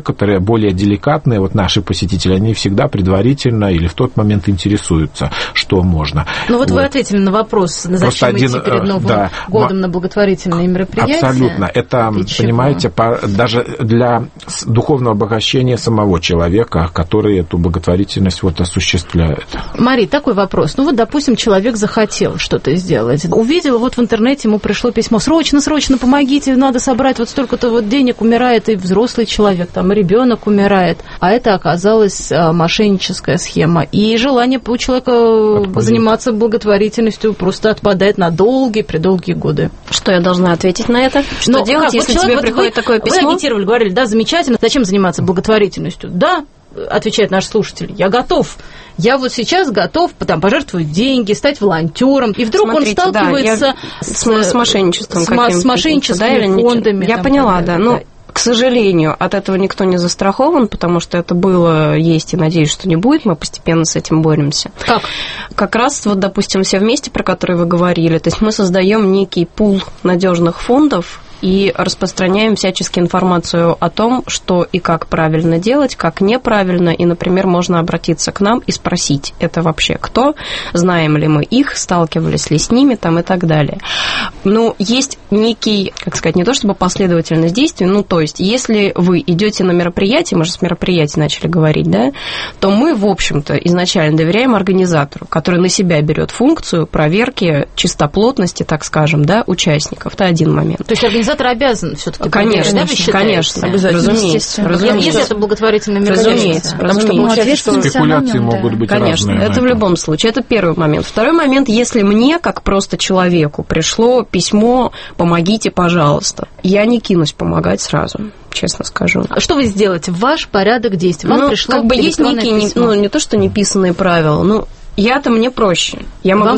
более деликатные, вот наши посетители, они всегда предварительно или в тот момент интересуются, что можно. Ну вот вы ответили на вопрос, зачем идти перед Новым годом на благотворительные мероприятия. Абсолютно. Это, понимаете, даже для духовного обогащения самого человека, который эту благотворительность вот осуществляет. Мария, такой вопрос. Ну вот, допустим, человек захотел что-то сделать. Увидел, вот в интернете ему пришло письмо: срочно, помогите, надо собрать вот столько-то вот денег, умирает и взрослый человек, там, и ребенок умирает. А это оказалась мошенническая схема. И желание у человека заниматься благотворительностью просто отпадает на долгие годы. Что я должна ответить на это? Что делать, если тебе приходит такое письмо? Вы агитировали, говорили, да, замечательно, зачем заниматься благотворительностью? Да, отвечает наш слушатель, я готов. Я вот сейчас готов пожертвовать деньги, стать волонтером. И вдруг он сталкивается с мошенничеством, с мошенническими фондами. Я поняла, да. Ну, к сожалению, от этого никто не застрахован, потому что это было, есть, и надеюсь, что не будет. Мы постепенно с этим боремся. Как? Как раз, вот, допустим, «Все вместе», про которые вы говорили, то есть мы создаем некий пул надежных фондов и распространяем всячески информацию о том, что и как правильно делать, как неправильно, и, например, можно обратиться к нам и спросить, это вообще кто, знаем ли мы их, сталкивались ли с ними, там, и так далее. Ну, есть некий, как сказать, не то чтобы последовательность действий, ну, то есть, если вы идете на мероприятие, мы же с мероприятий начали говорить, да, то мы, в общем-то, изначально доверяем организатору, который на себя берет функцию проверки чистоплотности, так скажем, да, участников. Это один момент. То есть организатор обязан все-таки проверить, конечно, да, вы считаете? Конечно, разумеется. Если это благотворительное мероприятие. Разумеется. Спекуляции могут быть конечно, разные. это в любом случае. Это первый момент. Второй момент, если мне, как просто человеку, пришло письмо «помогите, пожалуйста», я не кинусь помогать сразу, честно скажу. А что вы сделаете? Ваш порядок действий? Вам пришло как бы есть некие, не то что неписанные правила, но я-то мне проще. Я могу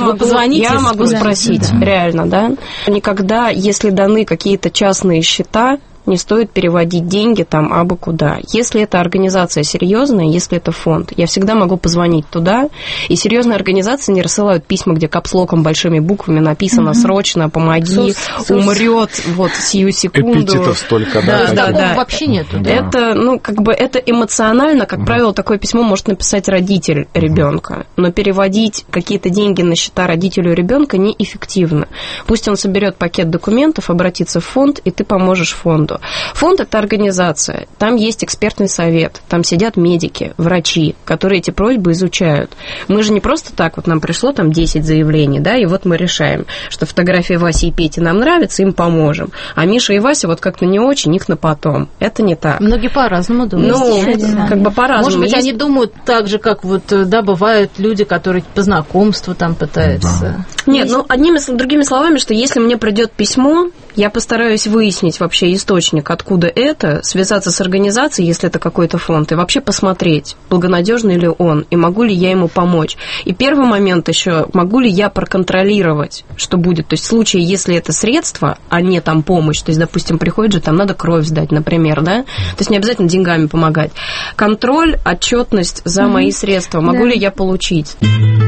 спросить, реально, да. Никогда, если даны какие-то частные счета, не стоит переводить деньги там абы куда. Если это организация серьезная, если это фонд, я всегда могу позвонить туда, и серьезные организации не рассылают письма, где капслоком большими буквами написано «срочно, помоги, умрет вот сию секунду». Эпитетов столько, да. Такого вообще нету. Да. Это, это эмоционально, как правило, такое письмо может написать родитель ребенка, но переводить какие-то деньги на счета родителю ребенка неэффективно. Пусть он соберет пакет документов, обратится в фонд, и ты поможешь фонду. Фонд – это организация, там есть экспертный совет, там сидят медики, врачи, которые эти просьбы изучают. Мы же не просто так, вот нам пришло там 10 заявлений, да, и вот мы решаем, что фотография Васи и Пети нам нравится, им поможем, а Миша и Вася вот как-то не очень, их на потом. Это не так. Многие по-разному думают. Как бы по-разному. Может быть, они думают так же, как вот, да, бывают люди, которые по знакомству там пытаются. Да. Нет, другими словами, что если мне придет письмо, я постараюсь выяснить вообще источник, откуда это, связаться с организацией, если это какой-то фонд, и вообще посмотреть, благонадежный ли он, и могу ли я ему помочь. И первый момент еще, могу ли я проконтролировать, что будет. То есть в случае, если это средство, а не там помощь, то есть, допустим, приходит же, там надо кровь сдать, например, да, то есть не обязательно деньгами помогать. Контроль, отчетность за мои средства, могу ли я получить.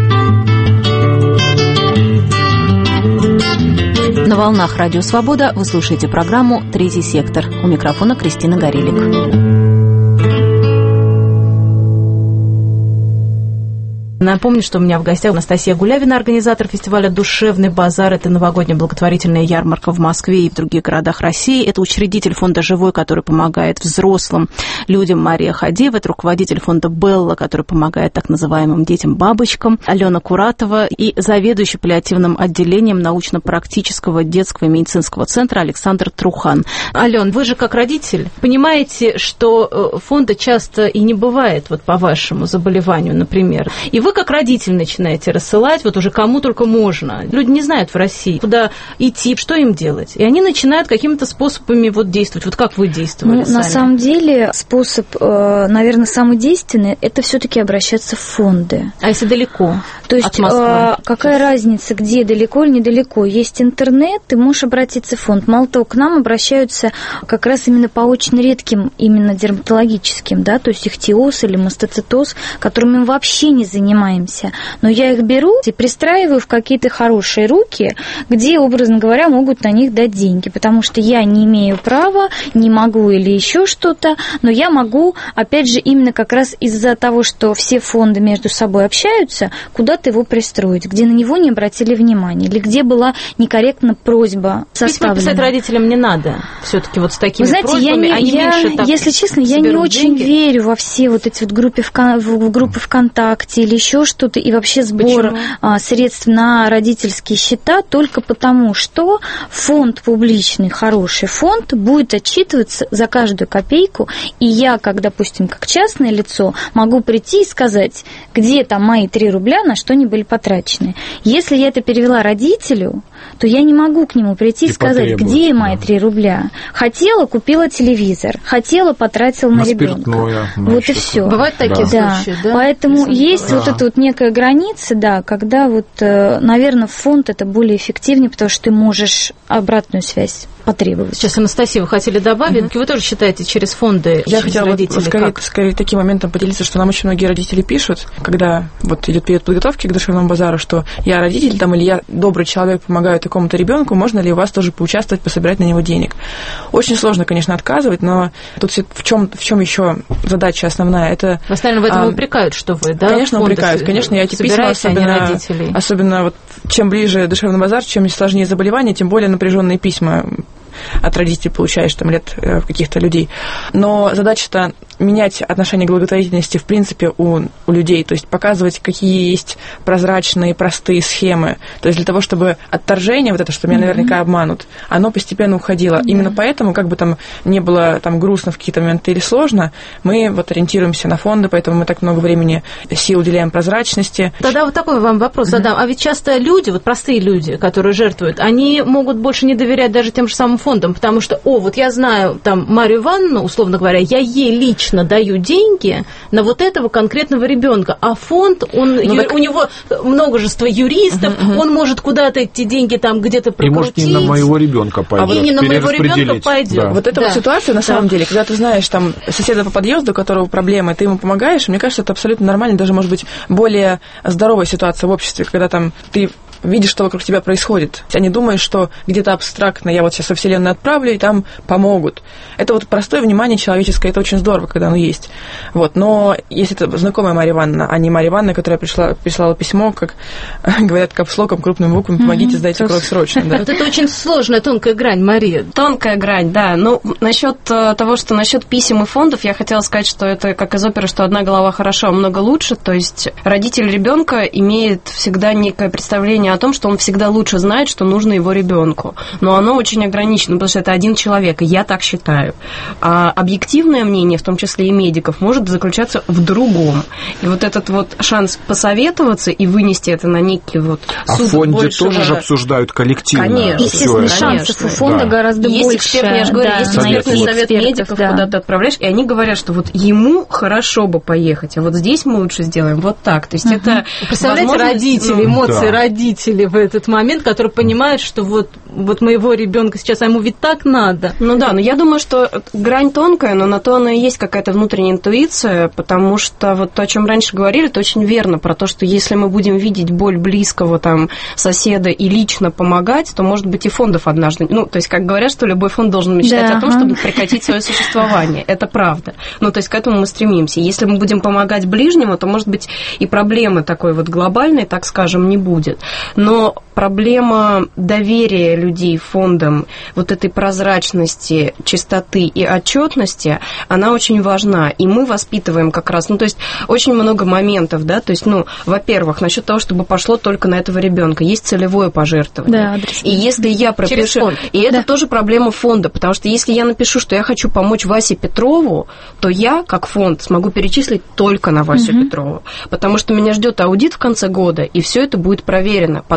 На волнах Радио Свобода вы слушаете программу «Третий сектор». У микрофона Кристина Горелик. Напомню, что у меня в гостях Анастасия Гулявина, организатор фестиваля «Душевный базар». Это новогодняя благотворительная ярмарка в Москве и в других городах России. Это учредитель фонда «Живой», который помогает взрослым людям, Мария Хадиева. Это руководитель фонда «Белла», который помогает так называемым детям-бабочкам, Алена Куратова, и заведующий паллиативным отделением научно-практического детского и медицинского центра Александр Трухан. Ален, вы же как родитель понимаете, что фонда часто и не бывает вот по вашему заболеванию, например. И вы как родитель начинаете рассылать вот уже кому только можно. Люди не знают в России, куда идти, что им делать. И они начинают какими-то способами вот действовать. Вот как вы действовали сами? На самом деле способ, наверное, самый действенный, это все-таки обращаться в фонды. А если далеко? То есть какая разница, где далеко или недалеко? Есть интернет, ты можешь обратиться в фонд. Мало того, к нам обращаются как раз именно по очень редким, именно дерматологическим, да, то есть ихтиоз или мастоцитоз, которыми мы вообще не занимаемся. занимаемся, но я их беру и пристраиваю в какие-то хорошие руки, где, образно говоря, могут на них дать деньги, потому что я не имею права, не могу или еще что-то, но я могу, опять же, именно как раз из-за того, что все фонды между собой общаются, куда-то его пристроить, где на него не обратили внимания, или где была некорректна просьба составлена. Письма писать родителям не надо, все-таки вот с такими Вы знаете, просьбами, если честно, я не очень верю во все вот эти вот группы ВКонтакте или еще что-то, и вообще сбор средств на родительские счета, только потому, что фонд публичный, хороший фонд, будет отчитываться за каждую копейку, и я, как, допустим, как частное лицо, могу прийти и сказать, где там мои 3 рубля, на что они были потрачены. Если я это перевела родителю, то я не могу к нему прийти и сказать, где мои 3 рубля. Хотела, купила телевизор, хотела, потратила на ребенка. Вот и все. Бывают такие случаи, да? Поэтому есть вот эта вот некая граница, да, когда вот, наверное, фонд это более эффективнее, потому что ты можешь обратную связь потребовать. Сейчас, Анастасия, вы хотели добавить? Вы тоже считаете через фонды? Я хотела скорее таким моментом поделиться, что нам очень многие родители пишут, когда вот идет период подготовки к душевному базару, что я родитель там, или я добрый человек, помогаю такому-то ребенку, можно ли у вас тоже поучаствовать, пособирать на него денег? Очень сложно, конечно, отказывать, но тут в чем еще задача основная? Это в основном в этом упрекают, что вы, да? Конечно, упрекают. Конечно, я эти письма, особенно вот чем ближе душевный базар, чем сложнее заболевание, тем более напряженные письма от родителей получаешь, там, лет каких-то людей. Но задача-то менять отношение к благотворительности, в принципе, у людей, то есть показывать, какие есть прозрачные, простые схемы. То есть для того, чтобы отторжение, вот это, что меня наверняка обманут, оно постепенно уходило. Именно поэтому, как бы там не было там грустно в какие-то моменты или сложно, мы вот ориентируемся на фонды, поэтому мы так много времени, сил уделяем прозрачности. Тогда вот такой вам вопрос задам. А ведь часто люди, вот простые люди, которые жертвуют, они могут больше не доверять даже тем же самым фондам, потому что, вот я знаю там Марию Ивановну, условно говоря, я ей лично даю деньги на вот этого конкретного ребенка, а фонд, у него множество юристов, он может куда-то эти деньги там где-то прокрутить. И может не на моего ребенка пойдет. И не на моего ребенка пойдет. Да. Вот эта вот ситуация, на самом деле, когда ты знаешь там соседа по подъезду, у которого проблемы, ты ему помогаешь, мне кажется, это абсолютно нормально, даже, может быть, более здоровая ситуация в обществе, когда там ты видишь, что вокруг тебя происходит, а не думаешь, что где-то абстрактно я вот сейчас во Вселенную отправлю, и там помогут. Это вот простое внимание человеческое, это очень здорово, когда оно есть. Вот. Но если это знакомая Мария Ивановна, а не Мария Ивановна, которая прислала письмо, как говорят капслоком, крупными буквами, помогите, сдайте кровь срочно. Да? Вот это очень сложная, тонкая грань, Мария. Тонкая грань, да. Ну, насчет того, что насчет писем и фондов, я хотела сказать, что это как из оперы, что одна голова хорошо, а много лучше. То есть родитель ребенка имеет всегда некое представление о том, что он всегда лучше знает, что нужно его ребенку. Но оно очень ограничено, потому что это один человек, и я так считаю. А объективное мнение, в том числе и медиков, может заключаться в другом. И вот этот вот шанс посоветоваться и вынести это на некий вот суд. А в фонде тоже же обсуждают коллективно. Конечно. Естественно, шансов у фонда гораздо есть больше. Я же говорю, есть экспертный совет медиков, куда ты отправляешь, и они говорят, что вот ему хорошо бы поехать, а вот здесь мы лучше сделаем вот так. То есть это... Представляете, родители, эмоции родителей в этот момент, которые понимают, что вот моего ребенка сейчас, а ему ведь так надо. Ну да, но я думаю, что грань тонкая, но на то она и есть какая-то внутренняя интуиция, потому что вот то, о чем раньше говорили, это очень верно, про то, что если мы будем видеть боль близкого там соседа и лично помогать, то, может быть, и фондов однажды... Ну, то есть, как говорят, что любой фонд должен мечтать о том, чтобы прекратить свое существование. Это правда. Ну, то есть, к этому мы стремимся. Если мы будем помогать ближнему, то, может быть, и проблемы такой вот глобальной, так скажем, не будет. Но проблема доверия людей фондам, вот этой прозрачности, чистоты и отчетности, она очень важна. И мы воспитываем как раз, ну, то есть, очень много моментов, да, то есть, ну, во-первых, насчет того, чтобы пошло только на этого ребенка, есть целевое пожертвование. Да, и если я пропишу... И это тоже проблема фонда, потому что если я напишу, что я хочу помочь Васе Петрову, то я, как фонд, смогу перечислить только на Васю Петрову, потому что меня ждет аудит в конце года, и все это будет проверено. Потратить это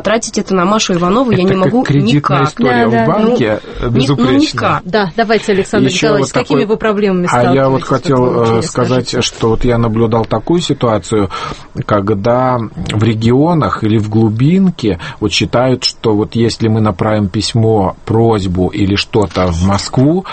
просто на Машу Иванову я не могу кредитная никак. История в банке безупречная. Никак. Да, давайте, Александр Николаевич, с какими вы проблемами сталкиваетесь? А я вот хотел сказать, скажите. что вот я наблюдал такую ситуацию, когда в регионах или в глубинке вот считают, что вот если мы направим письмо, просьбу или что-то в Москву,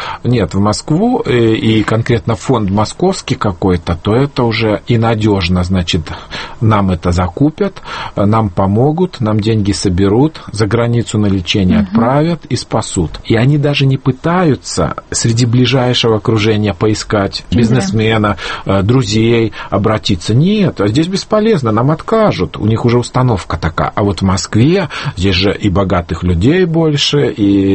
и конкретно фонд московский какой-то, то это уже и надежно, значит, нам это закупят, нам помогут, нам деньги соберут, за границу на лечение отправят и спасут. И они даже не пытаются среди ближайшего окружения поискать бизнесмена, друзей, обратиться. Нет, здесь бесполезно, нам откажут. У них уже установка такая. А вот в Москве здесь же и богатых людей больше,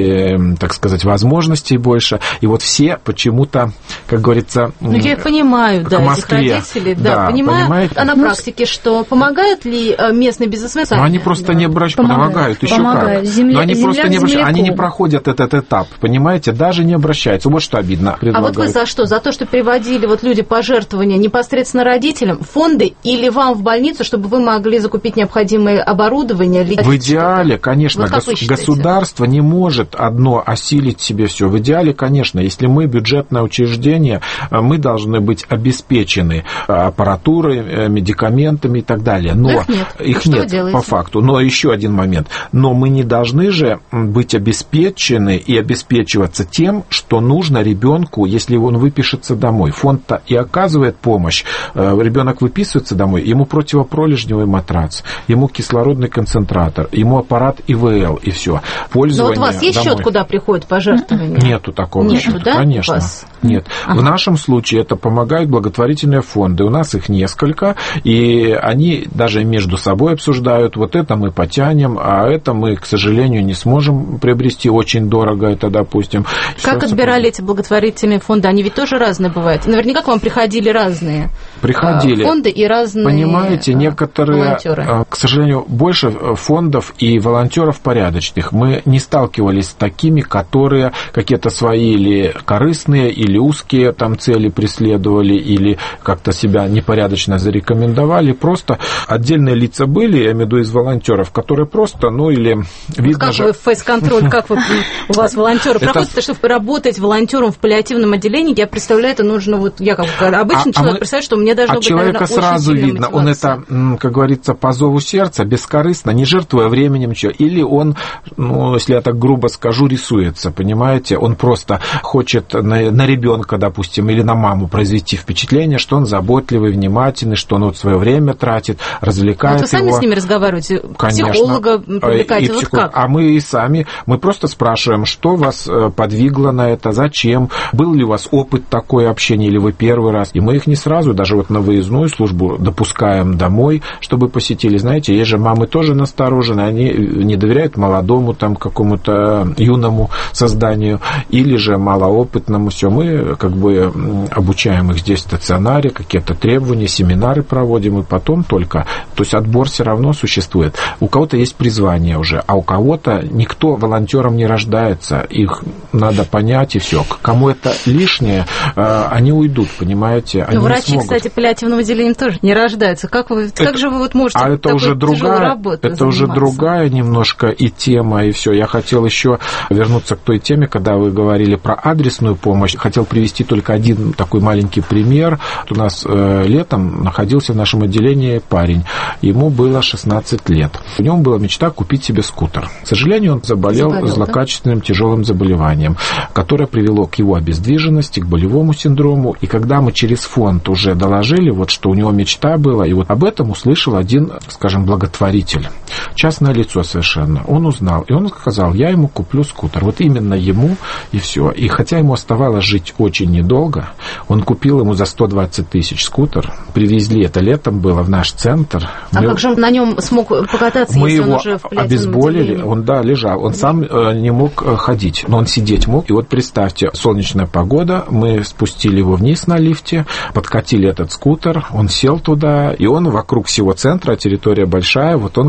и, так сказать, возможностей больше. И вот все почему-то, как говорится, ну, я понимаю, да, этих родителей, да, понимаю. Понимаете? А на практике что? Помогают ли местные бизнесмены? Ну, они просто не помогают, еще как. Но они просто не обращаются, они не проходят этот этап, понимаете, даже не обращаются. Вот что обидно. А вот вы за что? За то, что переводили вот люди пожертвования непосредственно родителям, фонды или вам в больницу, чтобы вы могли закупить необходимое оборудование? В идеале, конечно, вот государство не может одно осилить себе все. В идеале, конечно, если мы бюджетное учреждение, мы должны быть обеспечены аппаратурой, медикаментами и так далее. Но их нет по факту. Но еще один момент. Но мы не должны же быть обеспечены и обеспечиваться тем, что нужно ребенку, если он выпишется домой. Фонд-то и оказывает помощь. Ребенок выписывается домой, ему противопролежневый матрац, ему кислородный концентратор, ему аппарат ИВЛ и все. Пользование. Но вот у вас есть счет, куда приходят пожертвования? Нету такого счета, да? Конечно. Нет. В нашем случае это помогают благотворительные фонды. У нас их несколько, и они даже между собой обсуждают, вот это мы потянем, а это мы, к сожалению, не сможем приобрести, очень дорого это, допустим. Как отбирали эти благотворительные фонды? Они ведь тоже разные бывают. Наверняка к вам приходили разные фонды и разные понимаете, некоторые, волонтеры. К сожалению, больше фондов и волонтеров порядочных. Мы не сталкивались с такими, которые какие-то свои или корыстные, или узкие там цели преследовали, или как-то себя непорядочно зарекомендовали. Просто отдельные лица были, я имею в виду из волонтеров, которые просто, или видно как же... вы фейс-контроль, как вы, у вас волонтеры проходят, потому что работать волонтером в паллиативном отделении, я представляю, это нужно, вот я как обычный человек представляю, что мне должно быть, человека, наверное, сразу видно, он это, как говорится, по зову сердца, бескорыстно, не жертвуя временем, ничего. Или он, если я так грубо скажу, рисуется, понимаете, он просто хочет на ребенка, допустим, или на маму произвести впечатление, что он заботливый, внимательный, что он свое время тратит, развлекает его. Вы сами с ними разговариваете? Конечно. Психолога привлекаете? Вот как? А мы и сами, мы просто спрашиваем, что вас подвигло на это, зачем, был ли у вас опыт такой общения, или вы первый раз. И мы их не сразу, даже вот на выездную службу допускаем домой, чтобы посетили. Знаете, есть же мамы тоже насторожены, они не доверяют молодому там какому-то юному созданию, или же малоопытному. Все, мы как бы обучаем их здесь в стационаре, какие-то требования, семинары проводим, и потом только, то есть отбор все равно существует. У кого-то есть призвание уже, а у кого-то никто волонтером не рождается, их надо понять, и все. Кому это лишнее, они уйдут, понимаете, они врачи, не смогут. Кстати, паллиативного отделения тоже не рождаются. Как же вы вот можете это такой уже тяжелой работой это уже другая немножко и тема, и все. Я хотел еще вернуться к той теме, когда вы говорили про адресную помощь. Хотел привести только один такой маленький пример. У нас летом находился в нашем отделении парень. Ему было 16 лет. У него была мечта купить себе скутер. К сожалению, он заболел злокачественным тяжелым заболеванием, которое привело к его обездвиженности, к болевому синдрому. И когда мы через фонд уже доложили, вот что у него мечта была, и вот об этом услышал один, скажем, благотворитель. Частное лицо совершенно. Он узнал, и он сказал, я ему куплю скутер. Вот именно ему, и все. И хотя ему оставалось жить очень недолго, он купил ему за 120 тысяч скутер. Привезли, это летом было, в наш центр. Как же он на нем смог покататься, мы если его он уже в паллиативном обезболили, отделении? он, лежал. Он сам не мог ходить, но он сидеть мог. И вот представьте, солнечная погода, мы спустили его вниз на лифте, подкатили этот скутер, он сел туда, и он вокруг всего центра, территория большая, вот он катался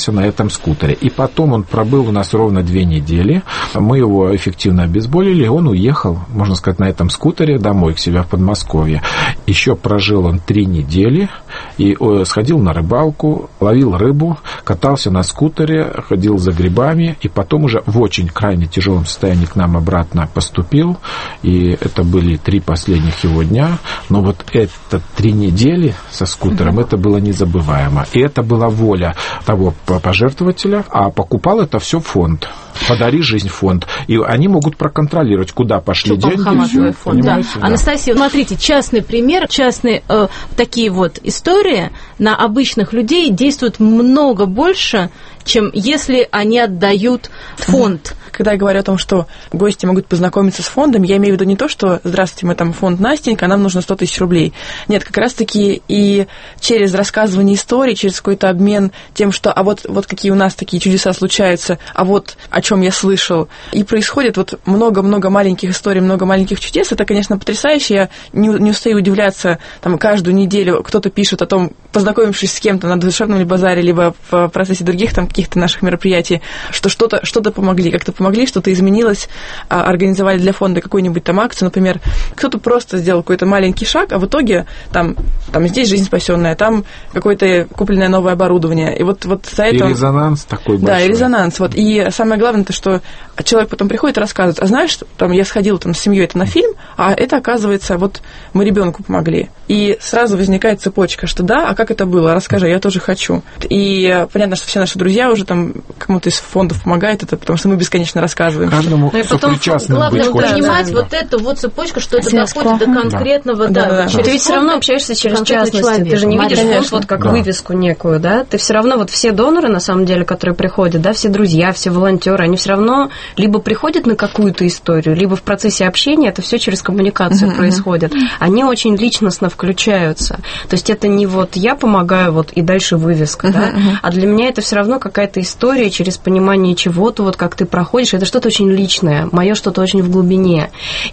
катался на этом скутере. И потом он пробыл у нас ровно 2 недели. Мы его эффективно обезболили, он уехал, можно сказать, на этом скутере домой к себе в Подмосковье. Еще прожил он 3 недели и сходил на рыбалку, ловил рыбу, катался на скутере, ходил за грибами, и потом уже в очень крайне тяжелом состоянии к нам обратно поступил. И это были 3 последних его дня. Но вот это 3 недели со скутером, это было незабываемо. И это была воля того пожертвователя, а покупал это все фонд. «Подари жизнь» фонд. И они могут проконтролировать, куда пошли деньги. Все, фонд, да. Да. Анастасия, смотрите, частный пример, частные такие вот истории на обычных людей действуют много больше, чем если они отдают фонд. Когда я говорю о том, что гости могут познакомиться с фондом, я имею в виду не то, что «Здравствуйте, мы там фонд Настенька, нам нужно 100 тысяч рублей». Нет, как раз-таки и через рассказывание историй, через какой-то обмен тем, что «а вот какие у нас такие чудеса случаются, а вот о чем я слышал». И происходит вот много-много маленьких историй, много маленьких чудес. Это, конечно, потрясающе. Я не устаю удивляться. Там каждую неделю кто-то пишет о том, познакомившись с кем-то на душевном базаре, либо в процессе других там каких-то наших мероприятий, что что-то помогли, как-то помогли, что-то изменилось, организовали для фонда какую-нибудь там акцию, например, кто-то просто сделал какой-то маленький шаг, а в итоге там здесь жизнь спасенная, там какое-то купленное новое оборудование. И вот за это... И резонанс такой большой. Да, и резонанс. Вот. И самое главное, то, что человек потом приходит и рассказывает, а знаешь, там, я сходила там с семьей на фильм, а это, оказывается, вот мы ребенку помогли. И сразу возникает цепочка, что да, а как это было? Расскажи, я тоже хочу. И понятно, что все наши друзья уже там кому-то из фондов помогают, это потому что мы бесконечно рассказываем. Каждому сопричастным главное быть понимать вот эту вот цепочку, что это доходит до конкретного, да. Ты ведь все равно общаешься через частности. Ты же не видишь фонд вот как вывеску некую, да? Ты все равно, вот все доноры, на самом деле, которые приходят, да, все друзья, все волонтеры, они все равно либо приходят на какую-то историю, либо в процессе общения, это все через коммуникацию происходит. Они очень личностно включаются. То есть это не вот я помогаю, вот и дальше вывеска, да? А для меня это все равно какая-то история через понимание чего-то, вот как ты проходишь, это что-то очень личное, мое что-то очень в глубине.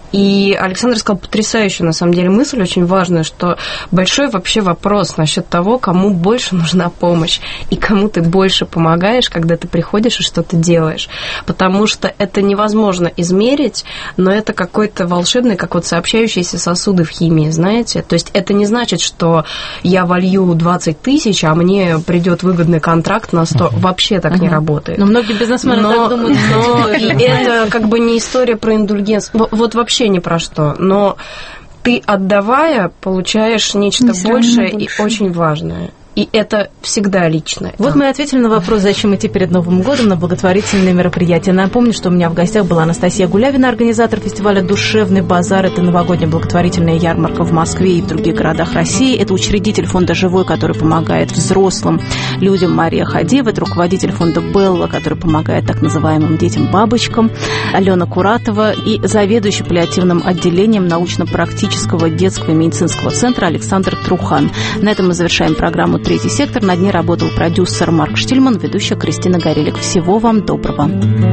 И Александр сказал потрясающую, на самом деле, мысль очень важную, что большой вообще вопрос насчет того, кому больше нужна помощь и кому ты больше помогаешь, когда ты приходишь и что-то делаешь. Потому что это невозможно измерить, но это какой-то волшебный, как вот сообщающиеся сосуды в химии, знаете? То есть это не значит, что я волью 20 тысяч, а мне придет выгодный контракт на 100. Вообще так не работает. Но многие бизнесмены так думают. Но это как бы не история про индульгенцию. Вот вообще ни про что. Но ты, отдавая, получаешь нечто большее и очень важное. И это всегда личное. Вот мы ответили на вопрос, зачем идти перед Новым годом на благотворительные мероприятия. Напомню, что у меня в гостях была Анастасия Гулявина, организатор фестиваля «Душевный базар». Это новогодняя благотворительная ярмарка в Москве и в других городах России. Это учредитель фонда «Живой», который помогает взрослым людям, Мария Хадиева. Это руководитель фонда «Белла», который помогает так называемым детям-бабочкам, Алена Куратова, и заведующий паллиативным отделением научно-практического детского и медицинского центра Александр Трухан. На этом мы завершаем программу «Третий сектор». Над ней работал продюсер Марк Штильман, ведущая Кристина Горелик. Всего вам доброго.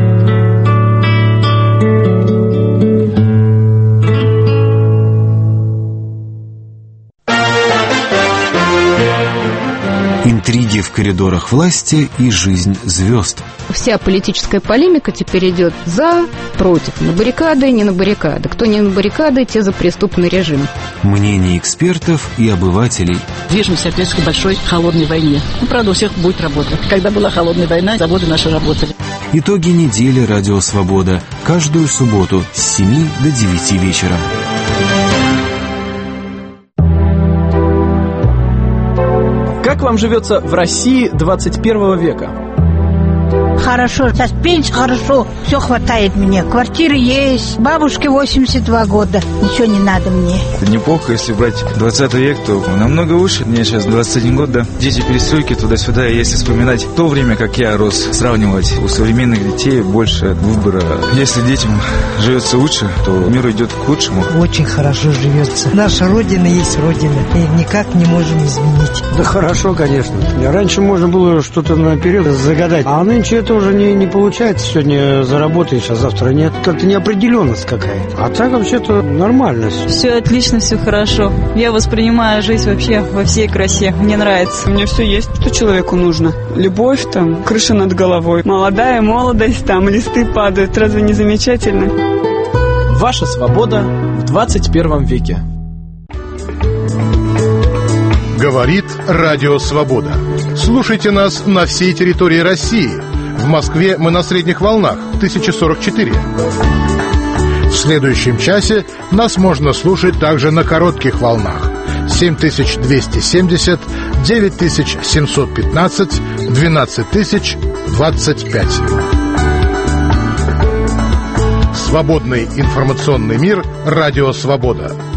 Интриги в коридорах власти и жизнь звезд. Вся политическая полемика теперь идет за, против, на баррикады, не на баррикады. Кто не на баррикады, те за преступный режим. Мнения экспертов и обывателей. Движемся опять к большой холодной войне. Правда, у всех будет работа. Когда была холодная война, заводы наши работали. Итоги недели «Радио Свобода». Каждую субботу с 7 до 9 вечера. Как вам живется в России 21 века? Хорошо, сейчас пенсия хорошо, все хватает мне. Квартира есть, бабушке 82 года, ничего не надо мне. Неплохо, если брать 20 век, то намного лучше. Мне сейчас 21 год, да. Дети перестройки туда-сюда, если вспоминать то время, как я рос, сравнивать, у современных детей больше выбора. Если детям живется лучше, то мир идет к лучшему. Очень хорошо живется. Наша Родина есть Родина, и никак не можем изменить. Да хорошо, конечно. Раньше можно было что-то наперед загадать, а нынче этого уже не получается. Сегодня заработаешь, а завтра нет. Как-то неопределенность какая-то. А так вообще-то нормально. Все отлично, все хорошо. Я воспринимаю жизнь вообще во всей красе. Мне нравится. У меня все есть, что человеку нужно. Любовь, там, крыша над головой. Молодая молодость, там, листы падают. Разве не замечательно? Ваша свобода в 21 веке. Говорит Радио Свобода. Слушайте нас на всей территории России. В Москве мы на средних волнах 1044. В следующем часе нас можно слушать также на коротких волнах 7270, 9715, 12025. Свободный информационный мир. Радио Свобода.